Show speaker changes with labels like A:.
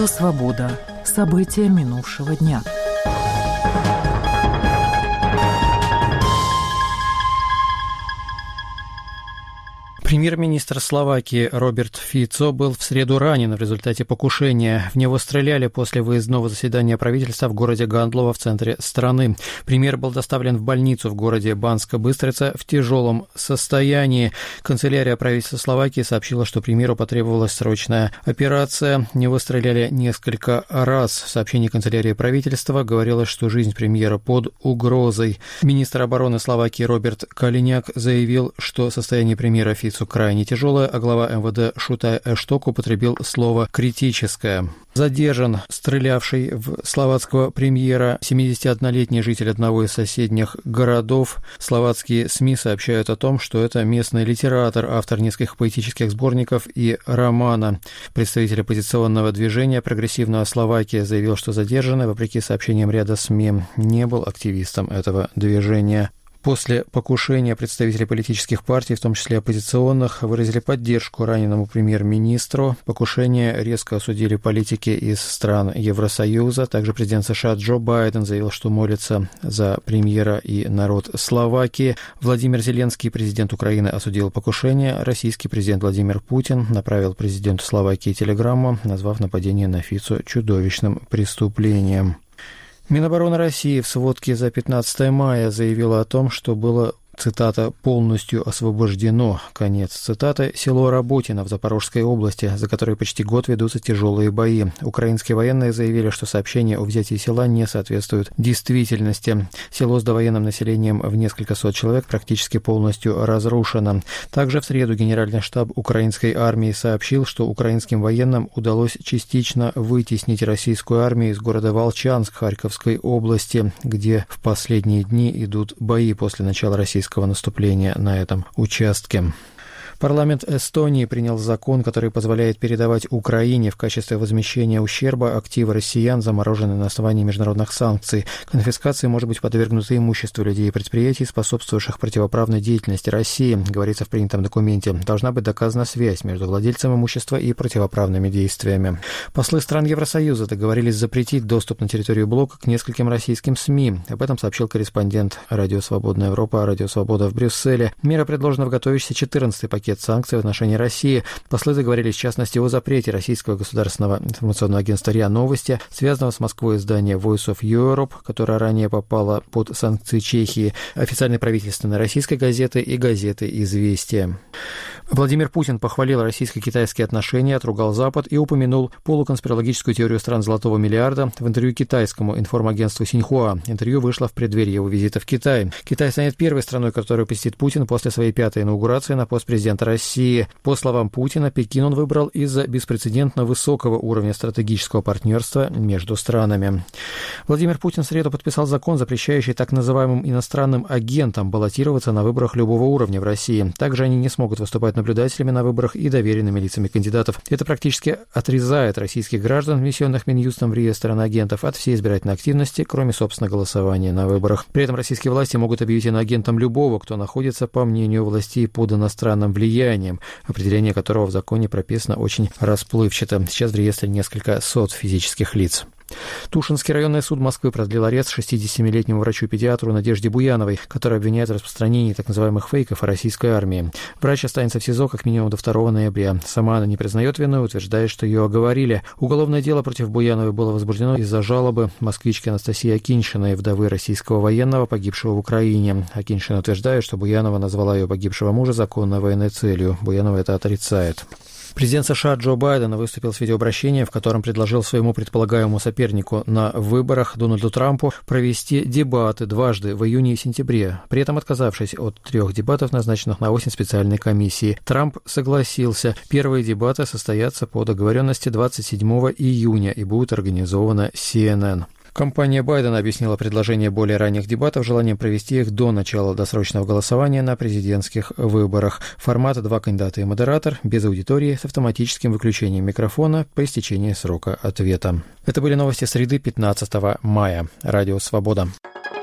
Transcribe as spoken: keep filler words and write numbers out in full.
A: Радио «Свобода». События минувшего дня.
B: Премьер-министр Словакии Роберт Фицо был в среду ранен в результате покушения. В него стреляли после выездного заседания правительства в городе Гандлово в центре страны. Премьер был доставлен в больницу в городе Банска Быстрица в тяжелом состоянии. Канцелярия правительства Словакии сообщила, что премьеру потребовалась срочная операция. В него стреляли несколько раз. В сообщении канцелярии правительства говорилось, что жизнь премьера под угрозой. Министр обороны Словакии Роберт Калиняк заявил, что состояние премьера Фицо крайне тяжелое, а глава эм вэ дэ Шутай Эшток употребил слово «критическое». Задержан стрелявший в словацкого премьера семидесятиоднолетний житель одного из соседних городов. Словацкие СМИ сообщают о том, что это местный литератор, автор нескольких поэтических сборников и романа. Представитель оппозиционного движения «Прогрессивная Словакия» заявил, что задержанный, вопреки сообщениям ряда СМИ, не был активистом этого движения. После покушения представители политических партий, в том числе оппозиционных, выразили поддержку раненому премьер-министру. Покушение резко осудили политики из стран Евросоюза. Также президент США Джо Байден заявил, что молится за премьера и народ Словакии. Владимир Зеленский, президент Украины, осудил покушение. Российский президент Владимир Путин направил президенту Словакии телеграмму, назвав нападение на Фицо чудовищным преступлением. Минобороны России в сводке за пятнадцатое мая заявила о том, что было, цитата, «полностью освобождено», конец цитаты, село Работино в Запорожской области, за которое почти год ведутся тяжелые бои. Украинские военные заявили, что сообщения о взятии села не соответствуют действительности. Село с довоенным населением в несколько сот человек практически полностью разрушено. Также в среду Генеральный штаб украинской армии сообщил, что украинским военным удалось частично вытеснить российскую армию из города Волчанск Харьковской области, где в последние дни идут бои после начала российской наступления на этом участке. Парламент Эстонии принял закон, который позволяет передавать Украине в качестве возмещения ущерба активы россиян, замороженные на основании международных санкций. Конфискации может быть подвергнуто имущество людей и предприятий, способствовавших противоправной деятельности России, говорится в принятом документе. Должна быть доказана связь между владельцем имущества и противоправными действиями. Послы стран Евросоюза договорились запретить доступ на территорию блока к нескольким российским СМИ. Об этом сообщил корреспондент Радио Свободная Европа, Радио Свобода в Брюсселе. Мера предложена в готовящийся четырнадцатый пакет санкций в отношении России. Послы договорились, в частности, о запрете российского государственного информационного агентства РИА Новости, связанного с Москвой издания Voice of Europe, которое ранее попало под санкции Чехии, официальной правительственной российской газеты и газеты «Известия». Владимир Путин похвалил российско-китайские отношения, отругал Запад и упомянул полуконспирологическую теорию стран Золотого миллиарда в интервью китайскому информагентству Синьхуа. Интервью вышло в преддверии его визита в Китай. Китай станет первой страной, которую посетит Путин после своей пятой инаугурации на пост президента России. По словам Путина, Пекин он выбрал из-за беспрецедентно высокого уровня стратегического партнерства между странами. Владимир Путин в среду подписал закон, запрещающий так называемым иностранным агентам баллотироваться на выборах любого уровня в России. Также они не смогут выступать наблюдателями на выборах и доверенными лицами кандидатов. Это практически отрезает российских граждан, внесенных Минюстом в реестр иноагентов, от всей избирательной активности, кроме, собственно, голосования на выборах. При этом российские власти могут объявить иноагентом любого, кто находится, по мнению властей, под иностранным влиянием, определение которого в законе прописано очень расплывчато. Сейчас в реестре несколько сот физических лиц. Тушинский районный суд Москвы продлил арест шестидесятисемилетнему врачу-педиатру Надежде Буяновой, которая обвиняет в распространении так называемых фейков о российской армии. Врач останется в СИЗО как минимум до второго ноября. Сама она не признает вину и утверждает, что ее оговорили. Уголовное дело против Буяновой было возбуждено из-за жалобы москвички Анастасии Акиньшиной, вдовы российского военного, погибшего в Украине. Акиньшина утверждает, что Буянова назвала ее погибшего мужа законной военной целью. Буянова это отрицает. Президент США Джо Байден выступил с видеообращением, в котором предложил своему предполагаемому сопернику на выборах Дональду Трампу провести дебаты дважды в июне и сентябре, при этом отказавшись от трех дебатов, назначенных на осень специальной комиссии. Трамп согласился. Первые дебаты состоятся по договоренности двадцать седьмого июня и будут организованы си эн эн. Компания Байдена объяснила предложение более ранних дебатов желанием провести их до начала досрочного голосования на президентских выборах. Формат «два кандидата и модератор», без аудитории, с автоматическим выключением микрофона по истечении срока ответа. Это были новости среды пятнадцатого мая. Радио «Свобода».